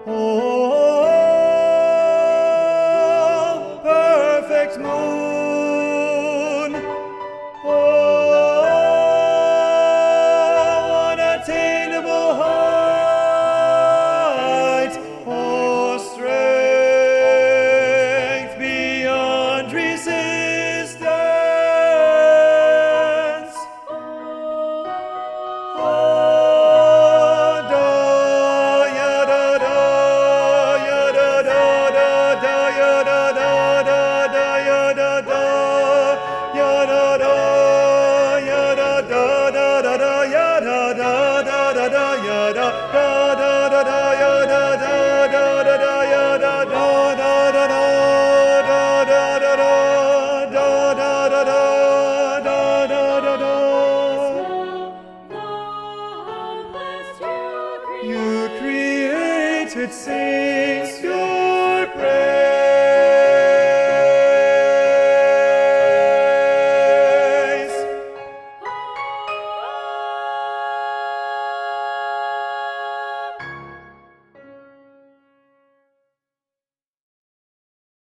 Oh, perfect moon. Oh, unattainable height. Oh, strength beyond resistance. Oh, da, ya, da, da, ya, da, da, da, da, ya, da, da, da, da, ya, da, da, ya, da, da, ya, da, da, da, da, da, ya, da, da, da, da, da, ya, da, da, da, da, da, ya, da, da, da, da, da,